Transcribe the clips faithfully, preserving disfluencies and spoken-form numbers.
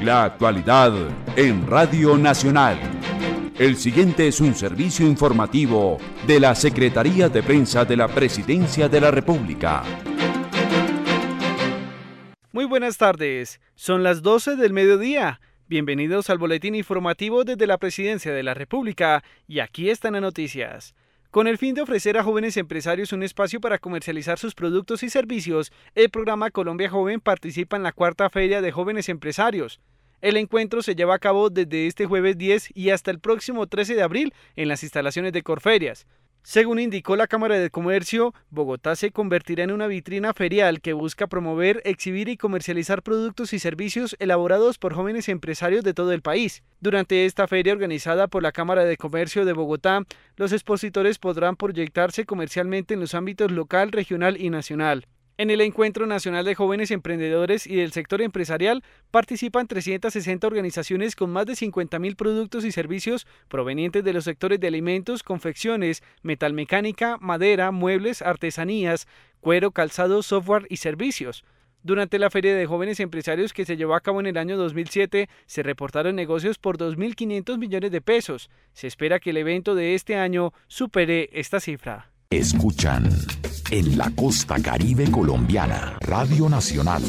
La actualidad en Radio Nacional. El siguiente es un servicio informativo de la Secretaría de Prensa de la Presidencia de la República. Muy buenas tardes, son las doce del mediodía. Bienvenidos al boletín informativo desde la Presidencia de la República y aquí están las noticias. Con el fin de ofrecer a jóvenes empresarios un espacio para comercializar sus productos y servicios, el programa Colombia Joven participa en la cuarta Feria de Jóvenes Empresarios. El encuentro se lleva a cabo desde este jueves diez y hasta el próximo trece de abril en las instalaciones de Corferias. Según indicó la Cámara de Comercio, Bogotá se convertirá en una vitrina ferial que busca promover, exhibir y comercializar productos y servicios elaborados por jóvenes empresarios de todo el país. Durante esta feria organizada por la Cámara de Comercio de Bogotá, los expositores podrán proyectarse comercialmente en los ámbitos local, regional y nacional. En el Encuentro Nacional de Jóvenes Emprendedores y del Sector Empresarial participan trescientas sesenta organizaciones con más de cincuenta mil productos y servicios provenientes de los sectores de alimentos, confecciones, metalmecánica, madera, muebles, artesanías, cuero, calzado, software y servicios. Durante la Feria de Jóvenes Empresarios que se llevó a cabo en el año dos mil siete, se reportaron negocios por dos mil quinientos millones de pesos. Se espera que el evento de este año supere esta cifra. Escuchan en la costa caribe colombiana, Radio Nacional.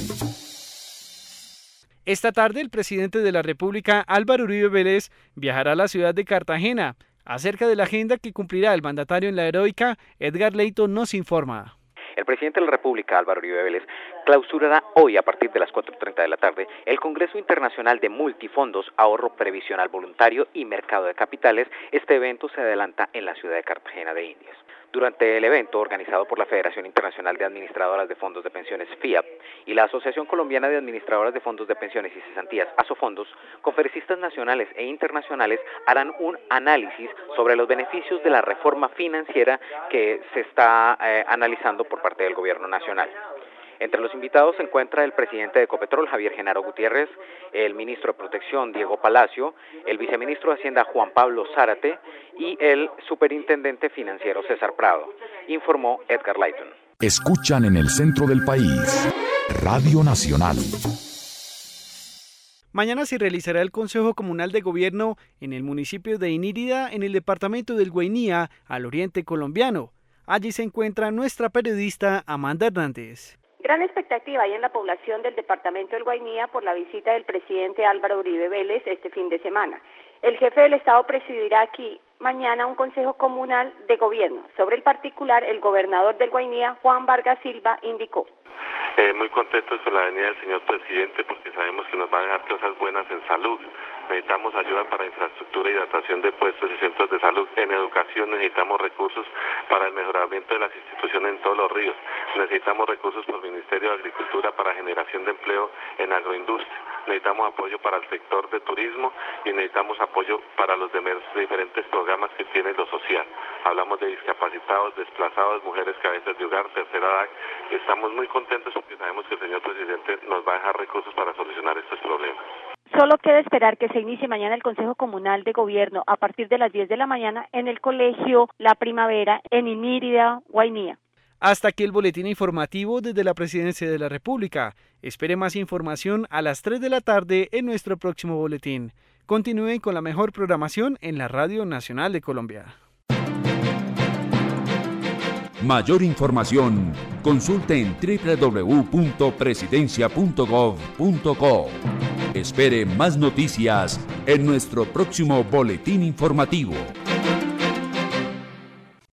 Esta tarde el presidente de la República, Álvaro Uribe Vélez, viajará a la ciudad de Cartagena. Acerca de la agenda que cumplirá el mandatario en la heroica, Edgar Leyton nos informa. El presidente de la República, Álvaro Uribe Vélez, clausurará hoy a partir de las cuatro y treinta de la tarde el Congreso Internacional de Multifondos, Ahorro Previsional Voluntario y Mercado de Capitales. Este evento se adelanta en la ciudad de Cartagena de Indias. Durante el evento, organizado por la Federación Internacional de Administradoras de Fondos de Pensiones, F I A P, y la Asociación Colombiana de Administradoras de Fondos de Pensiones y Cesantías, Asofondos, conferencistas nacionales e internacionales harán un análisis sobre los beneficios de la reforma financiera que se está eh, analizando por parte del Gobierno Nacional. Entre los invitados se encuentra el presidente de Ecopetrol, Javier Genaro Gutiérrez, el ministro de Protección, Diego Palacio, el viceministro de Hacienda, Juan Pablo Zárate, y el superintendente financiero, César Prado, informó Edgar Leyton. Escuchan en el centro del país, Radio Nacional. Mañana se realizará el Consejo Comunal de Gobierno en el municipio de Inírida, en el departamento del Guainía, al oriente colombiano. Allí se encuentra nuestra periodista Amanda Hernández. Gran expectativa hay en la población del departamento del Guainía por la visita del presidente Álvaro Uribe Vélez este fin de semana. El jefe del Estado presidirá aquí mañana un consejo comunal de gobierno. Sobre el particular, el gobernador del Guainía, Juan Vargas Silva, indicó. Eh, muy contentos con la venida del señor presidente porque sabemos que nos va a dejar cosas buenas en salud. Necesitamos ayuda para infraestructura y hidratación de puestos y centros de salud. En educación necesitamos recursos para el mejoramiento de las instituciones en todos los ríos. Necesitamos recursos por el Ministerio de Agricultura para generación de empleo en agroindustria. Necesitamos apoyo para el sector de turismo y necesitamos apoyo para los diferentes programas que tiene lo social. Hablamos de discapacitados, desplazados, mujeres cabezas de hogar, tercera edad. Estamos muy contentos porque sabemos que el señor presidente nos va a dejar recursos para solucionar estos problemas. Solo queda esperar que se inicie mañana el Consejo Comunal de Gobierno a partir de las diez de la mañana en el Colegio La Primavera en Inírida, Guainía. Hasta aquí el boletín informativo desde la Presidencia de la República. Espere más información a las tres de la tarde en nuestro próximo boletín. Continúen con la mejor programación en la Radio Nacional de Colombia. Mayor información, consulte en doble u doble u doble u punto presidencia punto gov punto co. Espere más noticias en nuestro próximo boletín informativo.